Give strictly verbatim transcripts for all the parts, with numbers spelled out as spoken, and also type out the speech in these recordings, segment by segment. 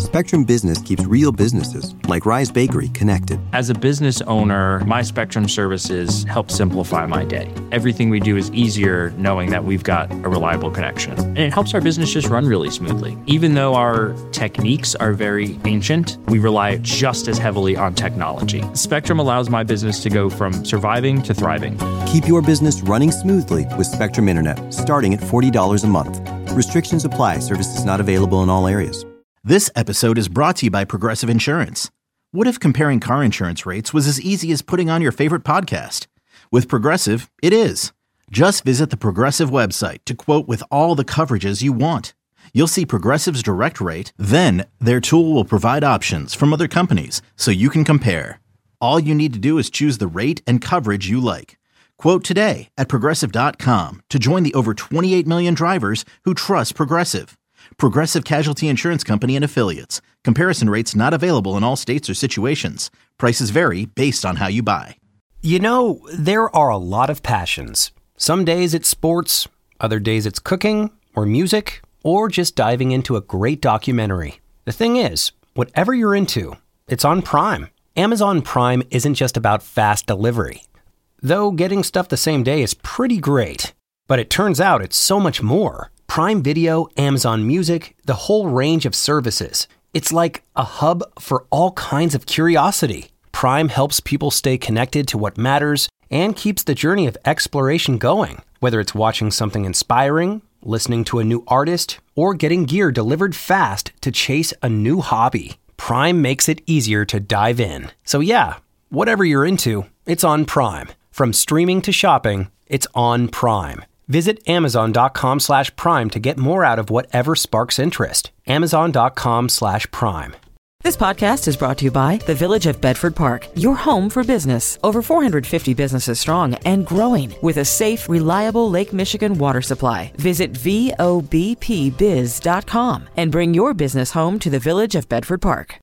Spectrum Business keeps real businesses, like Rise Bakery, connected. As a business owner, my Spectrum services help simplify my day. Everything we do is easier knowing that we've got a reliable connection. And it helps our business just run really smoothly. Even though our techniques are very ancient, we rely just as heavily on technology. Spectrum allows my business to go from surviving to thriving. Keep your business running smoothly with Spectrum Internet, starting at forty dollars a month. Restrictions apply. Services not available in all areas. This episode is brought to you by Progressive Insurance. What if comparing car insurance rates was as easy as putting on your favorite podcast? With Progressive, it is. Just visit the Progressive website to quote with all the coverages you want. You'll see Progressive's direct rate, then their tool will provide options from other companies so you can compare. All you need to do is choose the rate and coverage you like. Quote today at Progressive dot com to join the over twenty-eight million drivers who trust Progressive. Progressive Casualty Insurance Company and Affiliates. Comparison rates not available in all states or situations. Prices vary based on how you buy. You know, there are a lot of passions. Some days it's sports, other days it's cooking or music, or just diving into a great documentary. The thing is, whatever you're into, it's on Prime. Amazon Prime isn't just about fast delivery. Though getting stuff the same day is pretty great. But it turns out it's so much more. Prime Video, Amazon Music, the whole range of services. It's like a hub for all kinds of curiosity. Prime helps people stay connected to what matters and keeps the journey of exploration going. Whether it's watching something inspiring, listening to a new artist, or getting gear delivered fast to chase a new hobby, Prime makes it easier to dive in. So yeah, whatever you're into, it's on Prime. From streaming to shopping, it's on Prime. Visit Amazon.com slash Prime to get more out of whatever sparks interest. Amazon.com slash Prime. This podcast is brought to you by the Village of Bedford Park, your home for business. Over four hundred fifty businesses strong and growing with a safe, reliable Lake Michigan water supply. Visit V O B P biz dot com and bring your business home to the Village of Bedford Park.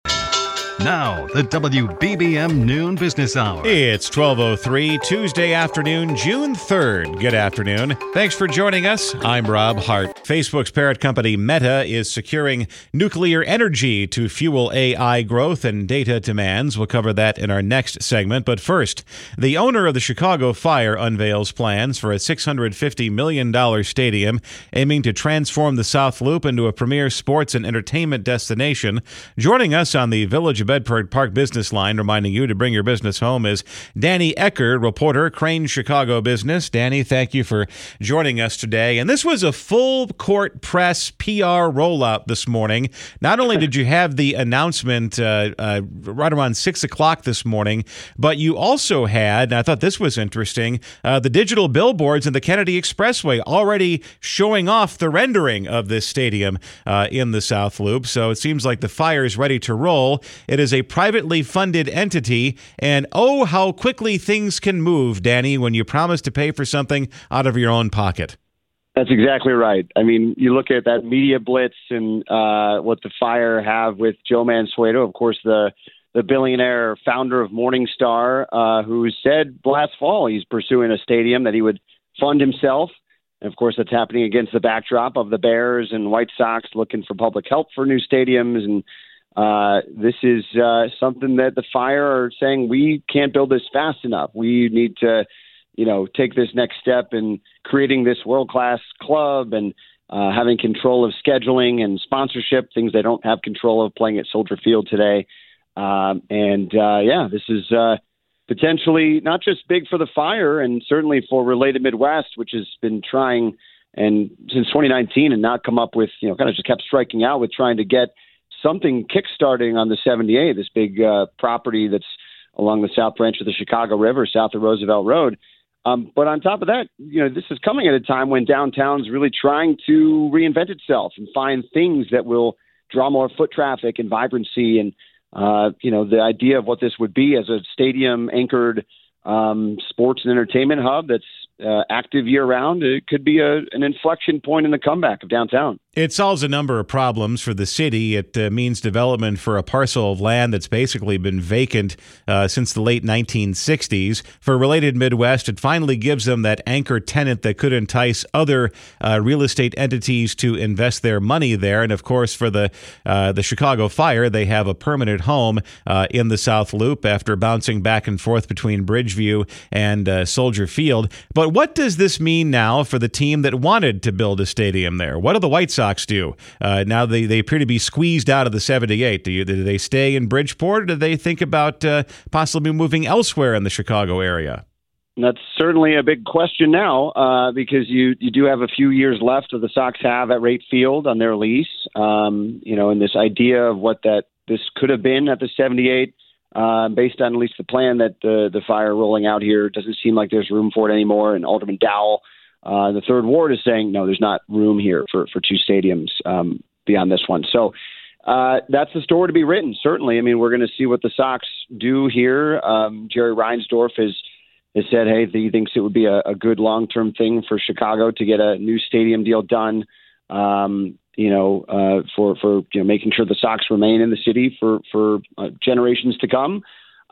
Now, the W B B M Noon Business Hour. It's twelve oh three, Tuesday afternoon, June third. Good afternoon. Thanks for joining us. I'm Rob Hart. Facebook's parent company Meta is securing nuclear energy to fuel A I growth and data demands. We'll cover that in our next segment. But first, the owner of the Chicago Fire unveils plans for a six hundred fifty million dollars stadium aiming to transform the South Loop into a premier sports and entertainment destination. Joining us on the Village of Bedford Park business line, reminding you to bring your business home, is Danny Eckert, reporter, Crane Chicago Business. Danny, thank you for joining us today. And this was a full court press P R rollout this morning. Not only did you have the announcement uh, uh, right around six o'clock this morning, but you also had, and I thought this was interesting, uh, the digital billboards in the Kennedy Expressway already showing off the rendering of this stadium uh, in the South Loop. So it seems like the Fire is ready to roll. It is a privately funded entity, and oh, how quickly things can move, Danny, when you promise to pay for something out of your own pocket. That's exactly right. I mean, you look at that media blitz and uh, what the Fire have with Joe Mansueto, of course, the the billionaire founder of Morningstar, uh, who said last fall he's pursuing a stadium that he would fund himself. And of course, that's happening against the backdrop of the Bears and White Sox looking for public help for new stadiums. And Uh, this is uh, something that the Fire are saying we can't build this fast enough. We need to, you know, take this next step in creating this world-class club and uh, having control of scheduling and sponsorship, things they don't have control of playing at Soldier Field today. Um, and, uh, yeah, this is uh, potentially not just big for the Fire and certainly for Related Midwest, which has been trying and since twenty nineteen and not come up with, you know, kind of just kept striking out with trying to get something kickstarting on the seventy-eight, this big uh, property that's along the south branch of the Chicago River, south of Roosevelt Road. Um, but on top of that, you know, this is coming at a time when downtown's really trying to reinvent itself and find things that will draw more foot traffic and vibrancy. And, uh, you know, the idea of what this would be as a stadium-anchored um, sports and entertainment hub that's uh, active year-round, it could be a, an inflection point in the comeback of downtown. It solves a number of problems for the city. It uh, means development for a parcel of land that's basically been vacant uh, since the late nineteen sixties. For Related Midwest, it finally gives them that anchor tenant that could entice other uh, real estate entities to invest their money there. And of course, for the uh, the Chicago Fire, they have a permanent home uh, in the South Loop after bouncing back and forth between Bridgeview and uh, Soldier Field. But what does this mean now for the team that wanted to build a stadium there? What do the White Sox do? Uh, now they, they appear to be squeezed out of the seventy-eight. Do, you, do they stay in Bridgeport, or do they think about uh, possibly moving elsewhere in the Chicago area? That's certainly a big question now uh, because you, you do have a few years left that the Sox have at Rate Field on their lease. Um, you know, and this idea of what that this could have been at the seventy-eight, uh, based on at least the plan that the, the Fire rolling out here, doesn't seem like there's room for it anymore. And Alderman Dowell, Uh, the third ward, is saying, no, there's not room here for, for two stadiums um, beyond this one. So uh, that's the story to be written, certainly. I mean, we're going to see what the Sox do here. Um, Jerry Reinsdorf has, has said, hey, he thinks it would be a, a good long-term thing for Chicago to get a new stadium deal done, um, you know, uh, for, for you know, making sure the Sox remain in the city for, for uh, generations to come.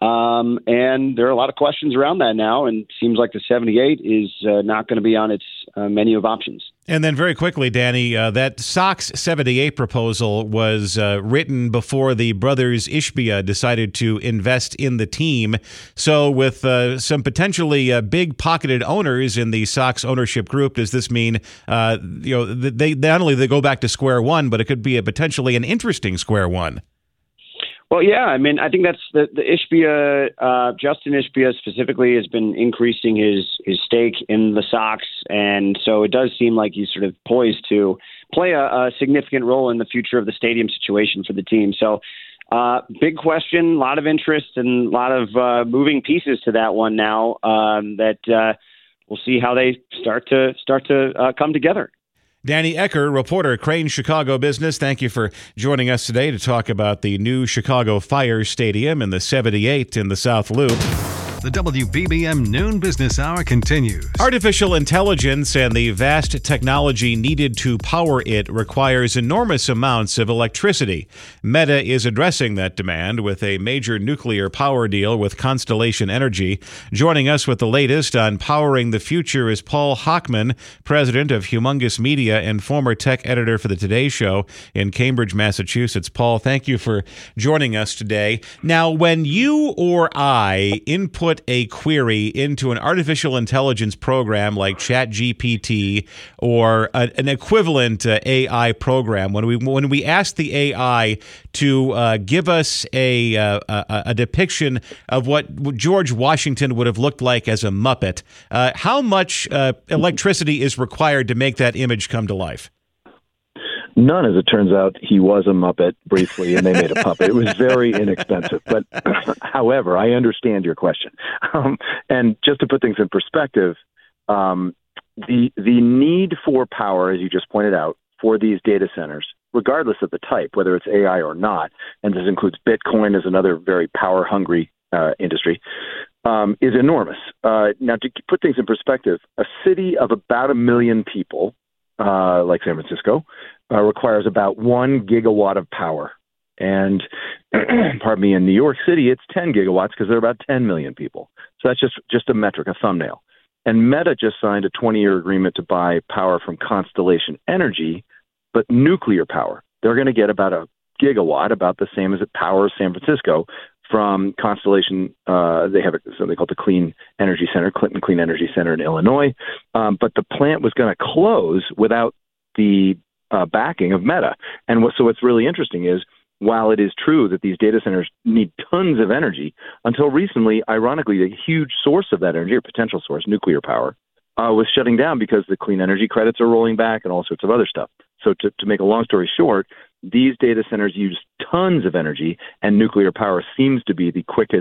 Um, and there are a lot of questions around that now, and it seems like the seventy-eight is uh, not going to be on its uh, menu of options. And then very quickly, Danny, uh, that Sox seventy-eight proposal was uh, written before the brothers Ishbia decided to invest in the team. So with uh, some potentially uh, big-pocketed owners in the Sox ownership group, does this mean uh, you know they not only they go back to square one, but it could be a potentially an interesting square one? Well, yeah, I mean, I think that's the, the Ishbia, uh, Justin Ishbia specifically has been increasing his, his stake in the Sox. And so it does seem like he's sort of poised to play a, a significant role in the future of the stadium situation for the team. So uh, big question, a lot of interest and a lot of uh, moving pieces to that one now um, that uh, we'll see how they start to start to uh, come together. Danny Ecker, reporter, Crane Chicago Business, thank you for joining us today to talk about the new Chicago Fire Stadium in the seventy-eight in the South Loop. The W B B M Noon Business Hour continues. Artificial intelligence and the vast technology needed to power it requires enormous amounts of electricity. Meta is addressing that demand with a major nuclear power deal with Constellation Energy. Joining us with the latest on powering the future is Paul Hochman, president of Humongous Media and former tech editor for the Today Show in Cambridge, Massachusetts. Paul, thank you for joining us today. Now, when you or I input a query into an artificial intelligence program like ChatGPT or a, an equivalent uh, A I program, when we when we ask the A I to uh, give us a, uh, a a depiction of what George Washington would have looked like as a Muppet, uh, how much uh, electricity is required to make that image come to life? None, as it turns out. He was a Muppet briefly, and they made a puppet. It was very inexpensive. But, however, I understand your question. Um, and just to put things in perspective, um, the the need for power, as you just pointed out, for these data centers, regardless of the type, whether it's A I or not, and this includes Bitcoin as another very power-hungry uh, industry, um, is enormous. Uh, now, to put things in perspective, a city of about a million people, uh, like San Francisco, Uh, requires about one gigawatt of power. And, pardon me, in New York City, it's ten gigawatts because there are about ten million people. So that's just, just a metric, a thumbnail. And Meta just signed a twenty-year agreement to buy power from Constellation Energy, but nuclear power. They're going to get about a gigawatt, about the same as it powers San Francisco, from Constellation. Uh, they have a, something called the Clean Energy Center, Clinton Clean Energy Center in Illinois. Um, but the plant was going to close without the Uh, backing of Meta. And what, so what's really interesting is, while it is true that these data centers need tons of energy, until recently, ironically, a huge source of that energy, or potential source, nuclear power, uh, was shutting down because the clean energy credits are rolling back and all sorts of other stuff. So to, to make a long story short, these data centers use tons of energy, and nuclear power seems to be the quickest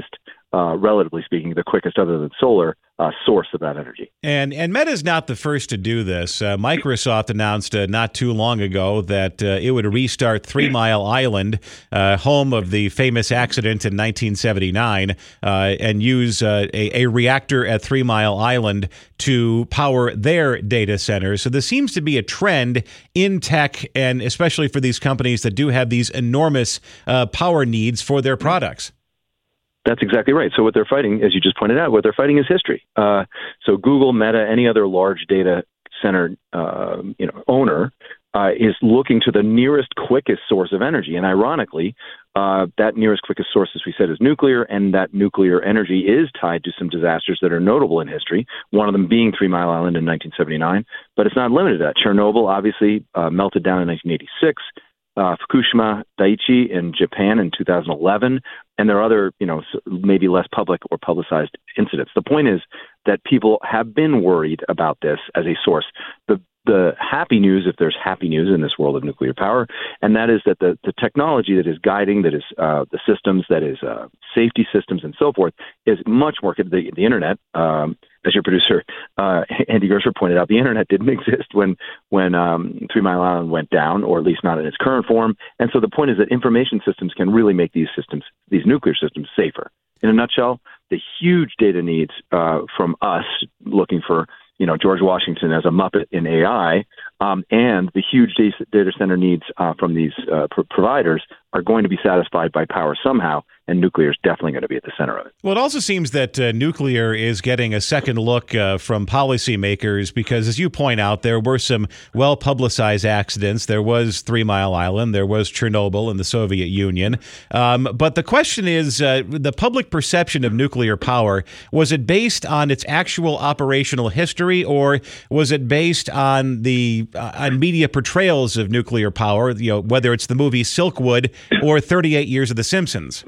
uh, relatively speaking, the quickest, other than solar, uh, source of that energy. And and Meta is not the first to do this. Uh, Microsoft announced uh, not too long ago that uh, it would restart Three Mile Island, uh, home of the famous accident in nineteen seventy-nine, uh, and use uh, a, a reactor at Three Mile Island to power their data centers. So there seems to be a trend in tech, and especially for these companies that do have these enormous uh, power needs for their products. That's exactly right. So what they're fighting, as you just pointed out, what they're fighting is history. Uh, so Google, Meta, any other large data center uh, you know, owner uh, is looking to the nearest, quickest source of energy. And ironically, uh, that nearest, quickest source, as we said, is nuclear, and that nuclear energy is tied to some disasters that are notable in history, one of them being Three Mile Island in nineteen seventy-nine. But it's not limited to that. Chernobyl, obviously, uh, melted down in nineteen eighty-six. Uh, Fukushima Daiichi in Japan in two thousand eleven, and there are other, you know, maybe less public or publicized incidents. The point is that people have been worried about this as a source. The the happy news, if there's happy news in this world of nuclear power, and that is that the, the technology that is guiding, that is uh, the systems, that is uh, safety systems and so forth, is much more, the, the internet, um, as your producer, uh, Andy Gersher, pointed out, the internet didn't exist when, when um, Three Mile Island went down, or at least not in its current form. And so the point is that information systems can really make these systems, these nuclear systems, safer. In a nutshell, the huge data needs uh, from us looking for, you know, George Washington as a Muppet in A I, um, and the huge data center needs uh, from these uh, pr- providers are going to be satisfied by power somehow, and nuclear is definitely going to be at the center of it. Well, it also seems that uh, nuclear is getting a second look uh, from policymakers because, as you point out, there were some well-publicized accidents. There was Three Mile Island, there was Chernobyl in the Soviet Union. Um, but the question is, uh, the public perception of nuclear power, was it based on its actual operational history, or was it based on the uh, on media portrayals of nuclear power, you know, whether it's the movie Silkwood or thirty-eight Years of The Simpsons?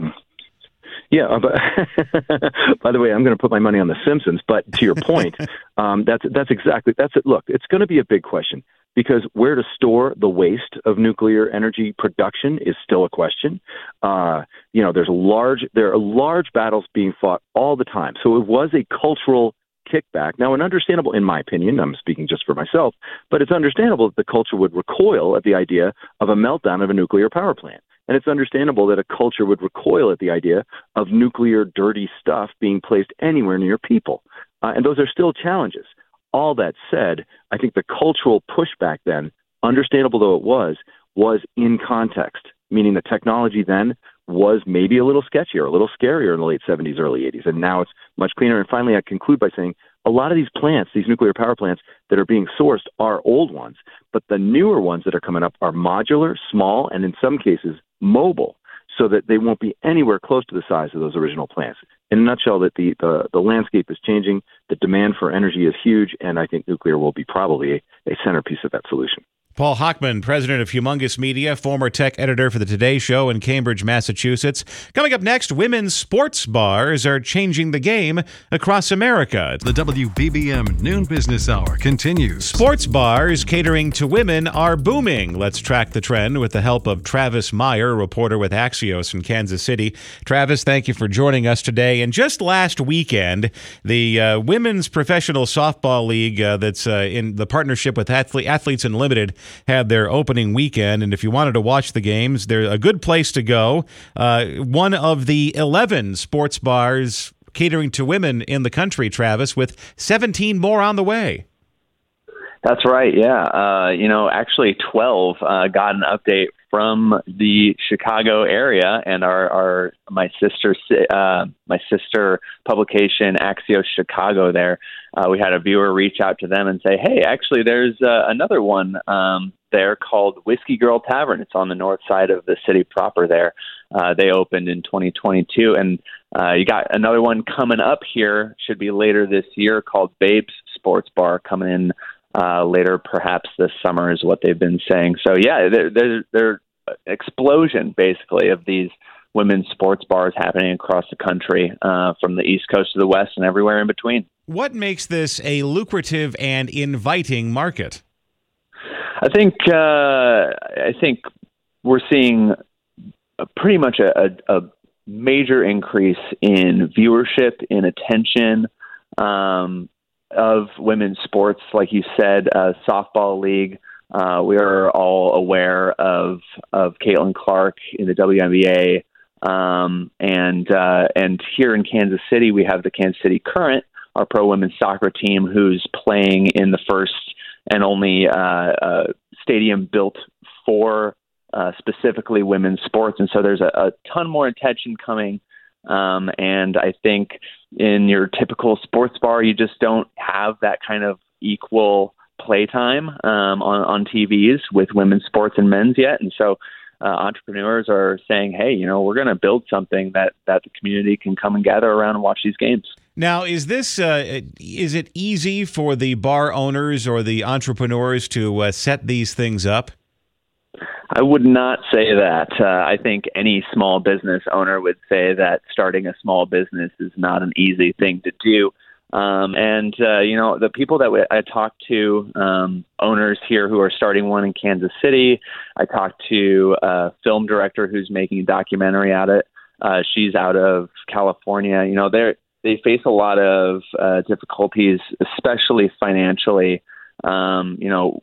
Yeah, uh, but by the way, I'm going to put my money on The Simpsons. But to your point, um, that's that's exactly that's it. Look, it's going to be a big question because where to store the waste of nuclear energy production is still a question. Uh, you know, there's a large there are large battles being fought all the time. So it was a cultural kickback. Now, an understandable, in my opinion, I'm speaking just for myself, but it's understandable that the culture would recoil at the idea of a meltdown of a nuclear power plant. And it's understandable that a culture would recoil at the idea of nuclear dirty stuff being placed anywhere near people. Uh, and those are still challenges. All that said, I think the cultural pushback then, understandable though it was, was in context, meaning the technology then was maybe a little sketchier, a little scarier in the late seventies, early eighties, and now it's much cleaner. And finally, I conclude by saying a lot of these plants, these nuclear power plants that are being sourced are old ones, but the newer ones that are coming up are modular, small, and in some cases mobile, so that they won't be anywhere close to the size of those original plants. In a nutshell, that the, the, the landscape is changing, the demand for energy is huge, and I think nuclear will be probably a, a centerpiece of that solution. Paul Hochman, president of Humongous Media, former tech editor for The Today Show in Cambridge, Massachusetts. Coming up next, women's sports bars are changing the game across America. The W B B M Noon Business Hour continues. Sports bars catering to women are booming. Let's track the trend with the help of Travis Meyer, reporter with Axios in Kansas City. Travis, thank you for joining us today. And just last weekend, the uh, Women's Professional Softball League uh, that's uh, in the partnership with Athle- Athletes Unlimited had their opening weekend, and if you wanted to watch the games, they're a good place to go. Uh, one of the eleven sports bars catering to women in the country, Travis, with seventeen more on the way. That's right, yeah. Uh, you know, actually twelve uh, got an update from the Chicago area, and our, our my sister uh, my sister publication Axios Chicago. There, uh, we had a viewer reach out to them and say, "Hey, actually, there's uh, another one um, there called Whiskey Girl Tavern. It's on the north side of the city proper. There, uh, they opened in twenty twenty-two, and uh, you got another one coming up here. Should be later this year called Babes Sports Bar coming in." Uh, later, perhaps this summer, is what they've been saying. So, yeah, there's there, there explosion, basically, of these women's sports bars happening across the country, uh, from the East Coast to the West and everywhere in between. What makes this a lucrative and inviting market? I think uh, I think we're seeing a, pretty much a, a, a major increase in viewership, in attention um, of women's sports. Like you said, uh, softball league. Uh, we are all aware of of Caitlin Clark in the W N B A. Um, and uh, and here in Kansas City, we have the Kansas City Current, our pro women's soccer team, who's playing in the first and only uh, uh, stadium built for uh, specifically women's sports. And so there's a, a ton more attention coming. Um, and I think in your typical sports bar, you just don't have that kind of equal playtime um, on, on T Vs with women's sports and men's yet. And so Uh, entrepreneurs are saying, hey, you know, we're going to build something that, that the community can come and gather around and watch these games. Now, is this, uh, is it easy for the bar owners or the entrepreneurs to uh, set these things up? I would not say that. Uh, I think any small business owner would say that starting a small business is not an easy thing to do. Um, and, uh, you know, the people that we, I talked to, um, owners here who are starting one in Kansas City, I talked to a film director who's making a documentary out of it. Uh, she's out of California. You know, they're, they face a lot of uh, difficulties, especially financially. Um, you know,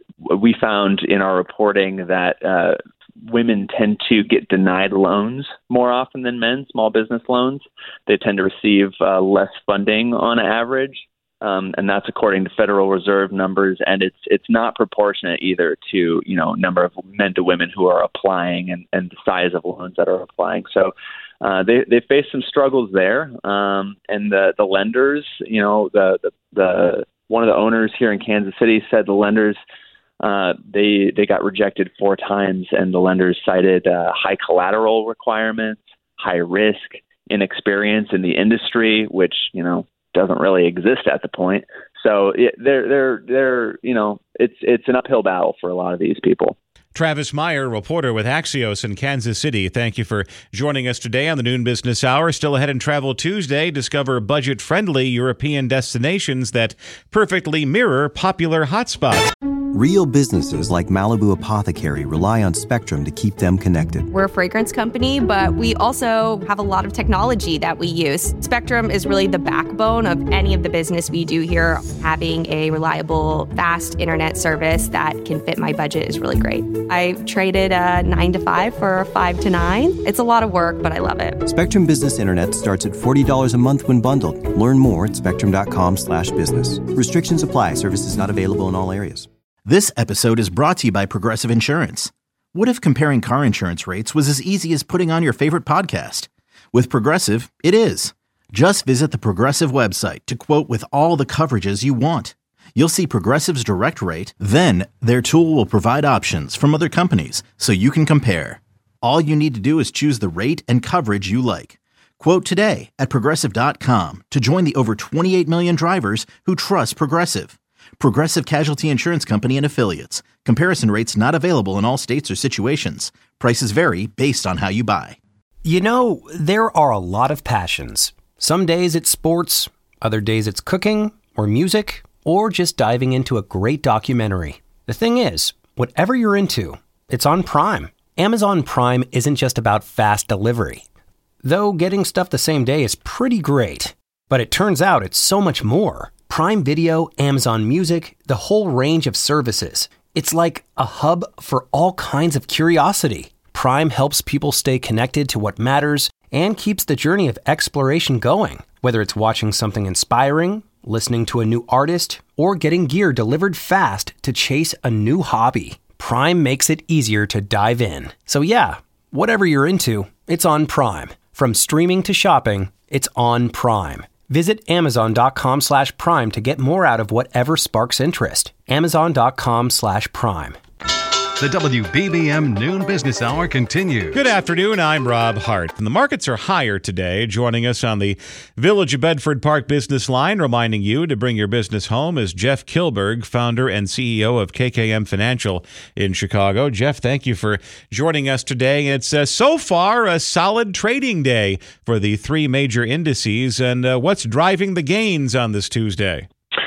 we found in our reporting that uh, women tend to get denied loans more often than men, small business loans. They tend to receive uh, less funding on average, um, and that's according to Federal Reserve numbers. And it's it's not proportionate either to, you know, number of men to women who are applying and, and the size of loans that are applying. So uh, they they face some struggles there. Um, and the the lenders, you know, the, the the one of the owners here in Kansas City said the lenders. Uh, they they got rejected four times, and the lenders cited uh, high collateral requirements, high risk, inexperience in the industry, which, you know, doesn't really exist at the point. So it, they're they're they're you know it's it's an uphill battle for a lot of these people. Travis Meyer, reporter with Axios in Kansas City. Thank you for joining us today on the Noon Business Hour. Still ahead in Travel Tuesday, discover budget-friendly European destinations that perfectly mirror popular hotspots. Real businesses like Malibu Apothecary rely on Spectrum to keep them connected. We're a fragrance company, but we also have a lot of technology that we use. Spectrum is really the backbone of any of the business we do here. Having a reliable, fast internet service that can fit my budget is really great. I traded a nine to five for a five to nine. It's a lot of work, but I love it. Spectrum Business Internet starts at forty dollars a month when bundled. Learn more at spectrum.com slash business. Restrictions apply. Services not available in all areas. This episode is brought to you by Progressive Insurance. What if comparing car insurance rates was as easy as putting on your favorite podcast? With Progressive, it is. Just visit the Progressive website to quote with all the coverages you want. You'll see Progressive's direct rate, then their tool will provide options from other companies so you can compare. All you need to do is choose the rate and coverage you like. Quote today at progressive dot com to join the over twenty-eight million drivers who trust Progressive. Progressive Casualty Insurance Company and Affiliates. Comparison rates not available in all states or situations. Prices vary based on how you buy. You know, there are a lot of passions. Some days it's sports, other days it's cooking or music, or just diving into a great documentary. The thing is, whatever you're into, it's on Prime. Amazon Prime isn't just about fast delivery. Though getting stuff the same day is pretty great. But it turns out it's so much more. Prime Video, Amazon Music, the whole range of services. It's like a hub for all kinds of curiosity. Prime helps people stay connected to what matters and keeps the journey of exploration going. Whether it's watching something inspiring, listening to a new artist, or getting gear delivered fast to chase a new hobby, Prime makes it easier to dive in. So yeah, whatever you're into, it's on Prime. From streaming to shopping, it's on Prime. Visit amazon.com slash prime to get more out of whatever sparks interest. Amazon.com slash prime. The W B B M Noon Business Hour continues. Good afternoon. I'm Rob Hart. And the markets are higher today. Joining us on the Village of Bedford Park business line, reminding you to bring your business home, is Jeff Kilberg, founder and C E O of K K M Financial in Chicago. Jeff, thank you for joining us today. It's uh, so far a solid trading day for the three major indices. And uh, what's driving the gains on this Tuesday?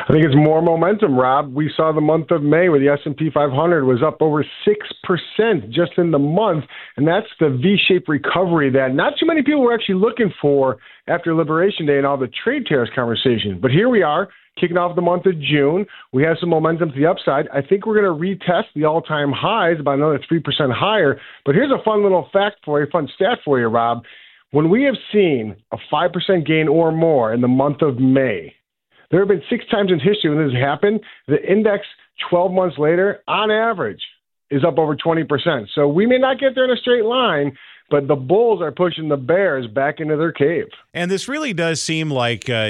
I think it's more momentum, Rob. We saw the month of May where the S and P five hundred was up over six percent just in the month, and that's the V-shaped recovery that not too many people were actually looking for after Liberation Day and all the trade tariffs conversation. But here we are, kicking off the month of June. We have some momentum to the upside. I think we're going to retest the all-time highs about another three percent higher. But here's a fun little fact for you, fun stat for you, Rob. When we have seen a five percent gain or more in the month of May, there have been six times in history when this has happened. The index twelve months later, on average, is up over twenty percent. So we may not get there in a straight line, but the bulls are pushing the bears back into their cave. And this really does seem like, uh,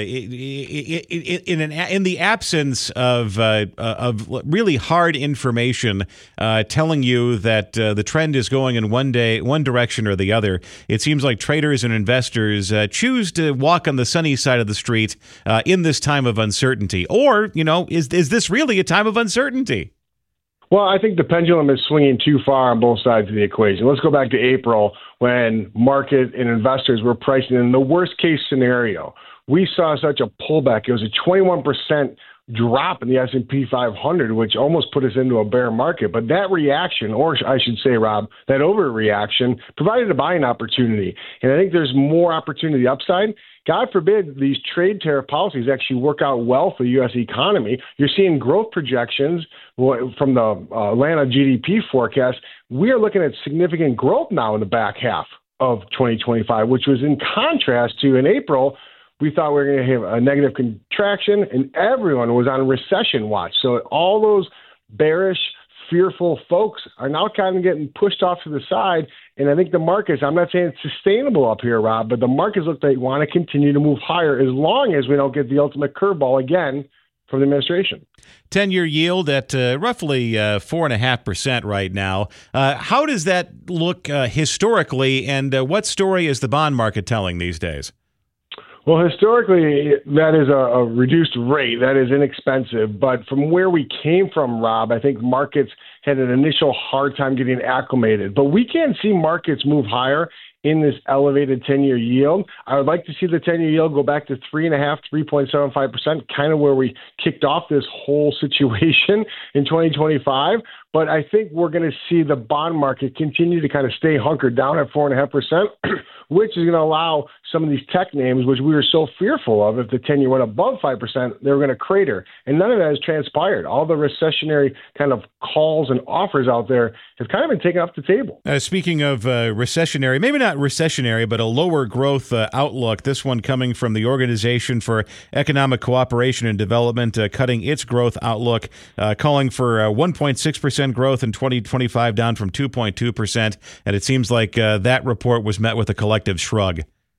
in an in the absence of uh, of really hard information uh, telling you that uh, the trend is going in one day, one direction or the other, it seems like traders and investors uh, choose to walk on the sunny side of the street uh, in this time of uncertainty. Or, you know, is is this really a time of uncertainty? Well, I think the pendulum is swinging too far on both sides of the equation. Let's go back to April when market and investors were pricing in the worst case scenario. We saw such a pullback. It was a twenty-one percent drop in the S and P five hundred, which almost put us into a bear market. But that reaction, or I should say, Rob, that overreaction provided a buying opportunity. And I think there's more opportunity upside. God forbid these trade tariff policies actually work out well for the U S economy. You're seeing growth projections from the uh, Atlanta G D P forecast. We are looking at significant growth now in the back half of twenty twenty-five, which was in contrast to in April, we thought we were going to have a negative contraction, and everyone was on recession watch. So all those bearish, fearful folks are now kind of getting pushed off to the side. And I think the markets, I'm not saying it's sustainable up here, Rob, but the markets look like they want to continue to move higher as long as we don't get the ultimate curveball again from the administration. ten-year yield at uh, roughly uh, four point five percent right now. Uh, how does that look uh, historically, and uh, what story is the bond market telling these days? Well, historically, that is a, a reduced rate. That is inexpensive. But from where we came from, Rob, I think markets had an initial hard time getting acclimated. But we can see markets move higher in this elevated ten-year yield. I would like to see the ten-year yield go back to three point five, three point seven five percent, kind of where we kicked off this whole situation in twenty twenty-five. But I think we're going to see the bond market continue to kind of stay hunkered down at four point five percent, which is going to allow some of these tech names, which we were so fearful of, if the ten-year went above five percent, they were going to crater. And none of that has transpired. All the recessionary kind of calls and offers out there have kind of been taken off the table. Uh, speaking of uh, recessionary, maybe not recessionary, but a lower growth uh, outlook, this one coming from the Organization for Economic Cooperation and Development, uh, cutting its growth outlook, uh, calling for uh, one point six percent growth in twenty twenty-five, down from two point two percent. And it seems like uh, that report was met with a collective shrug.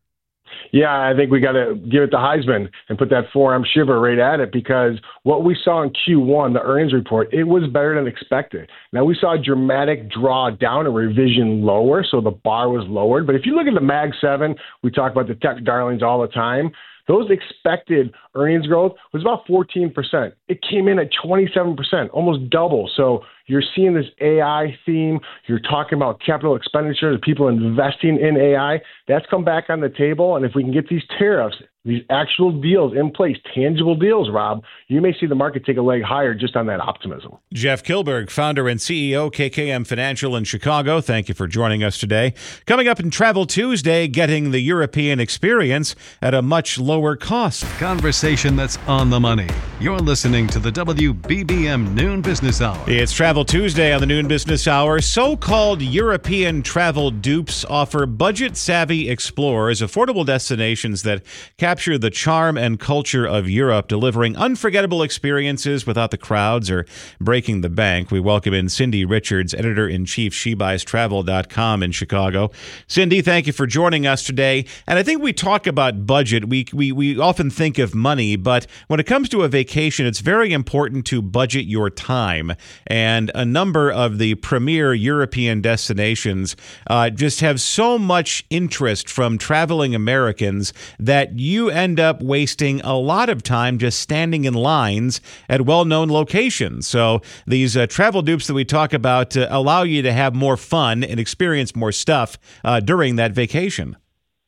Yeah, I think we got to give it to Heisman and put that forearm shiver right at it, because what we saw in Q one, the earnings report, it was better than expected. Now, we saw a dramatic draw down, a revision lower, so the bar was lowered. But if you look at the Mag seven, we talk about the tech darlings all the time. Those expected earnings growth was about fourteen percent. It came in at twenty-seven percent, almost double. So you're seeing this A I theme. You're talking about capital expenditures, people investing in A I. That's come back on the table. And if we can get these tariffs, these actual deals in place, tangible deals, Rob, you may see the market take a leg higher just on that optimism. Jeff Kilberg, founder and C E O, K K M Financial in Chicago. Thank you for joining us today. Coming up in Travel Tuesday, getting the European experience at a much lower cost. Conversation that's on the money. You're listening to the W B B M Noon Business Hour. It's Travel Tuesday on the Noon Business Hour. So-called European travel dupes offer budget-savvy explorers affordable destinations that capture the charm and culture of Europe, delivering unforgettable experiences without the crowds or breaking the bank. We welcome in Cindy Richards, editor-in-chief, she buys travel dot com in Chicago. Cindy, thank you for joining us today. And I think we talk about budget. We, we, we often think of money, but when it comes to a vacation, it's very important to budget your time. And a number of the premier European destinations uh, just have so much interest from traveling Americans that you end up wasting a lot of time just standing in lines at well-known locations. So these uh, travel dupes that we talk about uh, allow you to have more fun and experience more stuff uh, during that vacation.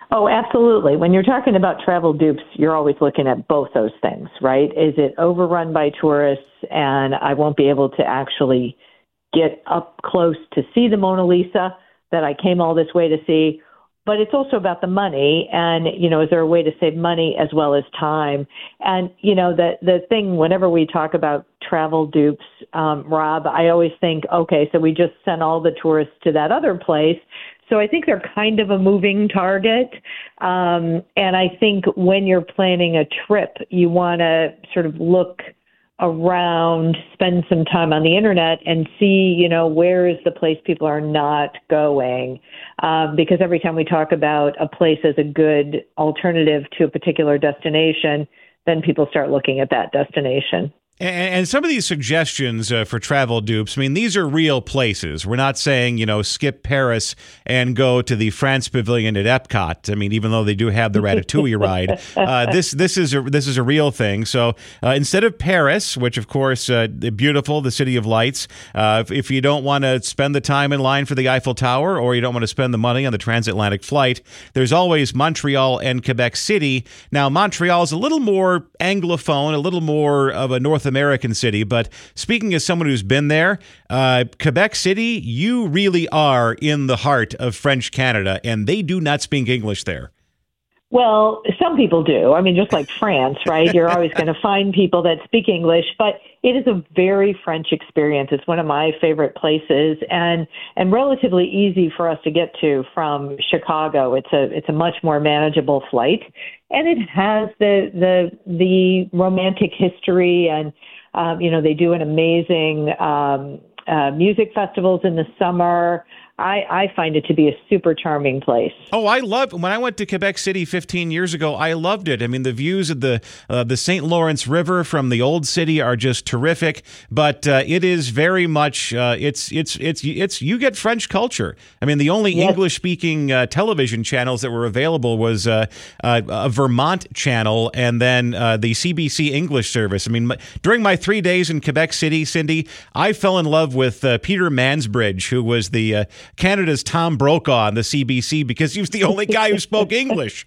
Oh, absolutely. When you're talking about travel dupes, you're always looking at both those things, right? Is it overrun by tourists and I won't be able to actually get up close to see the Mona Lisa that I came all this way to see? But it's also about the money and, you know, is there a way to save money as well as time? And, you know, the the thing, whenever we talk about travel dupes, um, Rob, I always think, okay, so we just sent all the tourists to that other place. So I think they're kind of a moving target. Um, and I think when you're planning a trip, you want to sort of look around, spend some time on the internet and see, you know, where is the place people are not going? Um, because every time we talk about a place as a good alternative to a particular destination, then people start looking at that destination. And, and some of these suggestions uh, for travel dupes, I mean, these are real places. We're not saying, you know, skip Paris and go to the France Pavilion at Epcot. I mean, even though they do have the Ratatouille ride, uh, this this is a, this is a real thing. So uh, instead of Paris, which of course uh, beautiful, the City of Lights, uh, if, if you don't want to spend the time in line for the Eiffel Tower or you don't want to spend the money on the transatlantic flight, there's always Montreal and Quebec City. Now, Montreal is a little more Anglophone, a little more of a North American city, but speaking as someone who's been there, uh, Quebec City, you really are in the heart of French Canada, and they do not speak English there. Well, some people do. I mean, just like France, right? You're always going to find people that speak English, but it is a very French experience. It's one of my favorite places and and relatively easy for us to get to from Chicago. It's a it's a much more manageable flight, and it has the the the romantic history, and um, you know, they do an amazing um, uh, music festivals in the summer. I, I find it to be a super charming place. Oh, I love when I went to Quebec City fifteen years ago. I loved it. I mean, the views of the uh, the Saint Lawrence River from the old city are just terrific. But uh, it is very much uh, it's it's it's it's you get French culture. I mean, the only yes. English speaking uh, television channels that were available was uh, uh, a Vermont channel and then uh, the C B C English service. I mean, my, during my three days in Quebec City, Cindy, I fell in love with uh, Peter Mansbridge, who was the uh, Canada's Tom Brokaw on the C B C because he was the only guy who spoke English.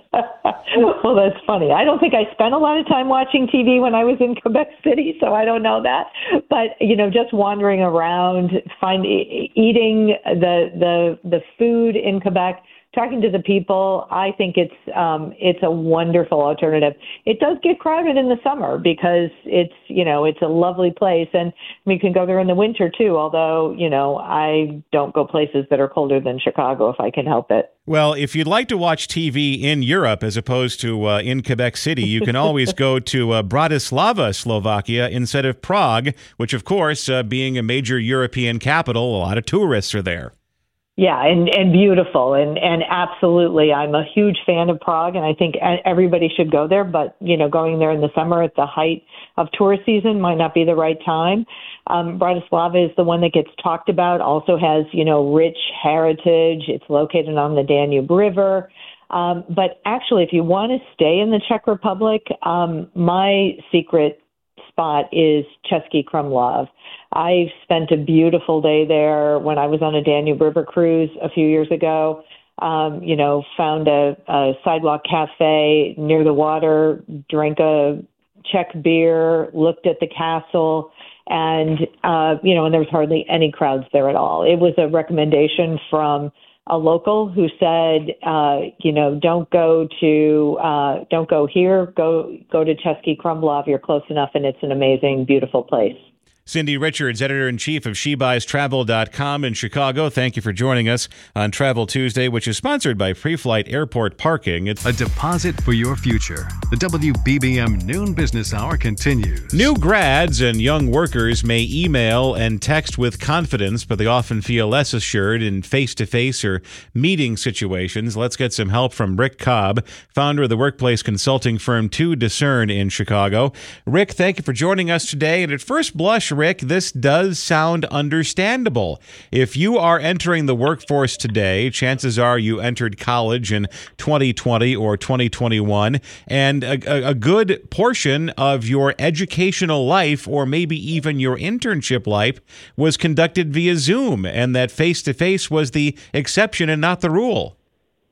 Well, that's funny. I don't think I spent a lot of time watching T V when I was in Quebec City, so I don't know that. But, you know, just wandering around, find eating the the the food in Quebec, talking to the people, I think it's um, it's a wonderful alternative. It does get crowded in the summer because it's, you know, it's a lovely place. And we can go there in the winter, too, although, you know, I don't go places that are colder than Chicago if I can help it. Well, if you'd like to watch T V in Europe as opposed to uh, in Quebec City, you can always go to uh, Bratislava, Slovakia, instead of Prague, which, of course, uh, being a major European capital, a lot of tourists are there. Yeah, and, and beautiful, and, and absolutely. I'm a huge fan of Prague, and I think everybody should go there, but, you know, going there in the summer at the height of tourist season might not be the right time. Um, Bratislava is the one that gets talked about, also has, you know, rich heritage. It's located on the Danube River. Um, but actually, if you want to stay in the Czech Republic, um, my secret spot is Český Krumlov. I spent a beautiful day there when I was on a Danube River cruise a few years ago. Um, you know, found a, a sidewalk cafe near the water, drank a Czech beer, looked at the castle, and, uh, you know, and there was hardly any crowds there at all. It was a recommendation from a local who said, uh, you know, don't go to, uh, don't go here, go, go to Český Krumlov. You're close enough, and it's an amazing, beautiful place. Cindy Richards, editor-in-chief of she buys travel dot com in Chicago. Thank you for joining us on Travel Tuesday, which is sponsored by Preflight Airport Parking. It's a deposit for your future. The W B B M Noon Business Hour continues. New grads and young workers may email and text with confidence, but they often feel less assured in face-to-face or meeting situations. Let's get some help from Rick Cobb, founder of the workplace consulting firm To Discern in Chicago. Rick, thank you for joining us today. And at first blush, Rick, this does sound understandable. If you are entering the workforce today, chances are you entered college in twenty twenty or twenty twenty-one, and a, a good portion of your educational life, or maybe even your internship life, was conducted via Zoom, and that face-to-face was the exception and not the rule.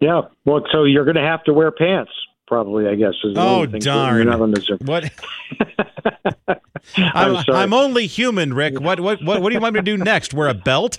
Yeah. Well, so you're going to have to wear pants, probably, I guess. Is oh, darn. You're not on the Zoom. What? I'm, I'm, I'm only human, Rick. What, what, what, what do you want me to do next? Wear a belt?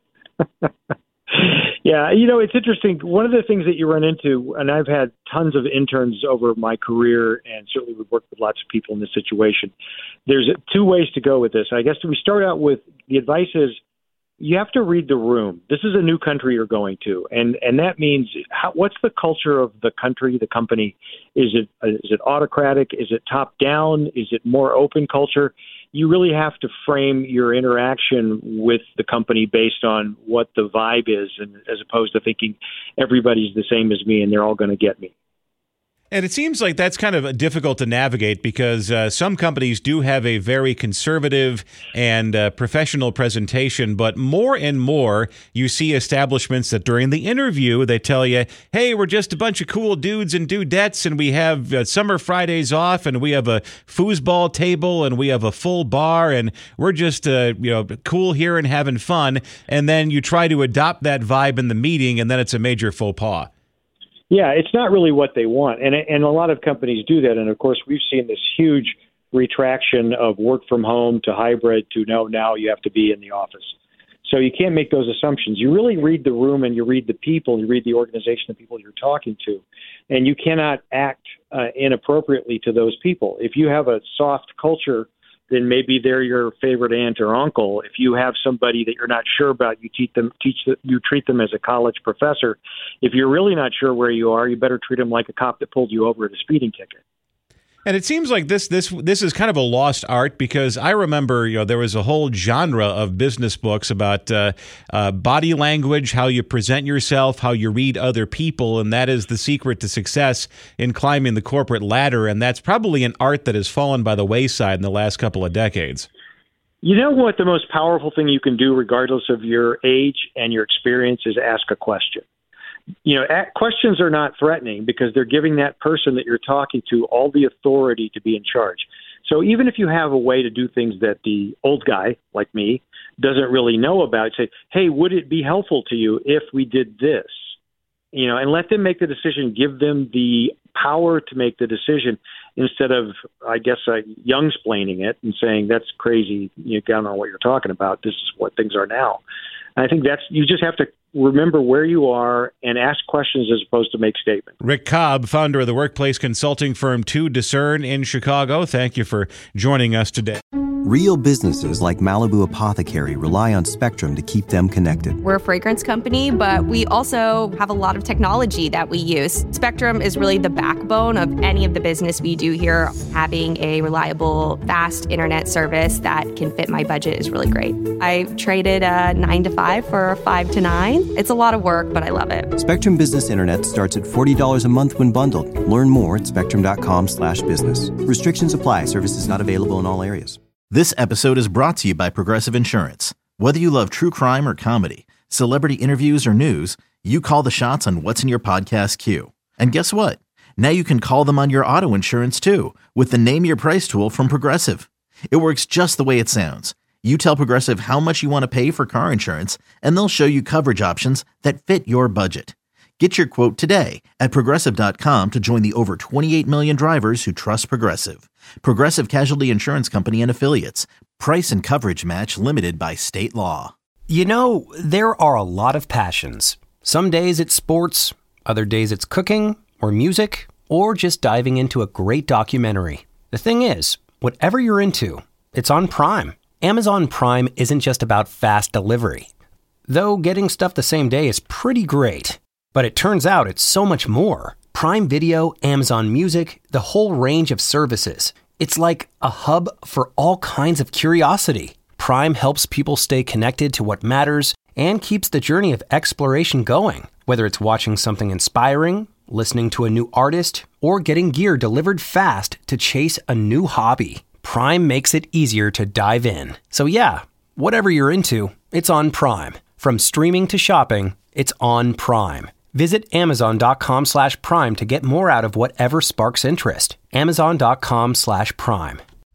Yeah, you know, it's interesting. One of the things that you run into, and I've had tons of interns over my career, and certainly we've worked with lots of people in this situation. There's two ways to go with this. I guess we start out with the advice is you have to read the room. This is a new country you're going to, and and that means how, what's the culture of the country, the company? Is it is it autocratic? Is it top down? Is it more open culture? You really have to frame your interaction with the company based on what the vibe is, and as opposed to thinking everybody's the same as me and they're all going to get me. And it seems like that's kind of difficult to navigate because uh, some companies do have a very conservative and uh, professional presentation, but more and more you see establishments that during the interview they tell you, hey, we're just a bunch of cool dudes and dudettes, and we have uh, summer Fridays off, and we have a foosball table, and we have a full bar, and we're just uh, you know cool here and having fun. And then you try to adopt that vibe in the meeting, and then it's a major faux pas. Yeah, it's not really what they want. And and a lot of companies do that. And, of course, we've seen this huge retraction of work from home to hybrid to no, now you have to be in the office. So you can't make those assumptions. You really read the room and you read the people, you read the organization of people you're talking to. And you cannot act uh, inappropriately to those people. If you have a soft culture, then maybe they're your favorite aunt or uncle. If you have somebody that you're not sure about, you teach them, teach the, you treat them as a college professor. If you're really not sure where you are, you better treat them like a cop that pulled you over at a speeding ticket. And it seems like this this this is kind of a lost art because I remember, you know, there was a whole genre of business books about uh, uh, body language, how you present yourself, how you read other people, and that is the secret to success in climbing the corporate ladder. And that's probably an art that has fallen by the wayside in the last couple of decades. You know what? The most powerful thing you can do, regardless of your age and your experience, is ask a question. You know, questions are not threatening because they're giving that person that you're talking to all the authority to be in charge. So even if you have a way to do things that the old guy, like me, doesn't really know about, say, hey, would it be helpful to you if we did this? You know, and let them make the decision, give them the power to make the decision instead of, I guess, uh, young-splaining it and saying, that's crazy, you don't know what you're talking about, this is what things are now. And I think that's, you just have to remember where you are and ask questions as opposed to make statements. Rick Cobb, founder of the workplace consulting firm To Discern in Chicago. Thank you for joining us today. Real businesses like Malibu Apothecary rely on Spectrum to keep them connected. We're a fragrance company, but we also have a lot of technology that we use. Spectrum is really the backbone of any of the business we do here. Having a reliable, fast internet service that can fit my budget is really great. I traded a nine to five for a five to nine. It's a lot of work, but I love it. Spectrum Business Internet starts at forty dollars a month when bundled. Learn more at spectrum.com slash business. Restrictions apply. Services not available in all areas. This episode is brought to you by Progressive Insurance. Whether you love true crime or comedy, celebrity interviews or news, you call the shots on what's in your podcast queue. And guess what? Now you can call them on your auto insurance too with the Name Your Price tool from Progressive. It works just the way it sounds. You tell Progressive how much you want to pay for car insurance, and they'll show you coverage options that fit your budget. Get your quote today at Progressive dot com to join the over twenty-eight million drivers who trust Progressive. Progressive Casualty Insurance Company and Affiliates. Price and coverage match limited by state law. You know, there are a lot of passions. Some days it's sports, other days it's cooking or music, or just diving into a great documentary. The thing is, whatever you're into, it's on Prime. Amazon Prime isn't just about fast delivery. Though getting stuff the same day is pretty great. But it turns out it's so much more. Prime Video, Amazon Music, the whole range of services. It's like a hub for all kinds of curiosity. Prime helps people stay connected to what matters and keeps the journey of exploration going. Whether it's watching something inspiring, listening to a new artist, or getting gear delivered fast to chase a new hobby, Prime makes it easier to dive in. So yeah, whatever you're into, it's on Prime. From streaming to shopping, it's on Prime. Visit Amazon.com slash Prime to get more out of whatever sparks interest. Amazon.com slash Prime.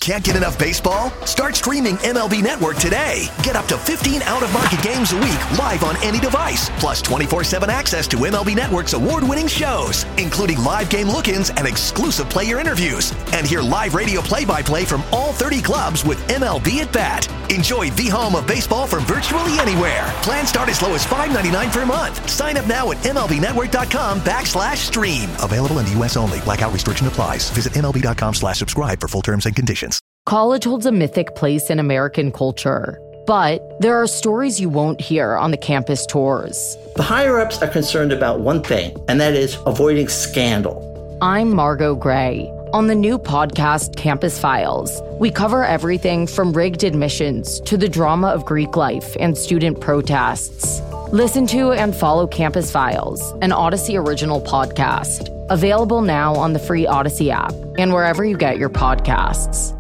Can't get enough baseball? Start streaming M L B Network today. Get up to fifteen out-of-market games a week live on any device, plus twenty-four seven access to M L B Network's award-winning shows, including live game look-ins and exclusive player interviews. And hear live radio play-by-play from all thirty clubs with M L B at Bat. Enjoy the home of baseball from virtually anywhere. Plans start as low as five dollars and ninety-nine cents per month. Sign up now at MLBnetwork.com backslash stream. Available in the U S only. Blackout restriction applies. Visit MLB.com slash subscribe for full terms and conditions. College holds a mythic place in American culture, but there are stories you won't hear on the campus tours. The higher-ups are concerned about one thing, and that is avoiding scandal. I'm Margot Gray. On the new podcast, Campus Files, we cover everything from rigged admissions to the drama of Greek life and student protests. Listen to and follow Campus Files, an Odyssey original podcast. Available now on the free Odyssey app and wherever you get your podcasts.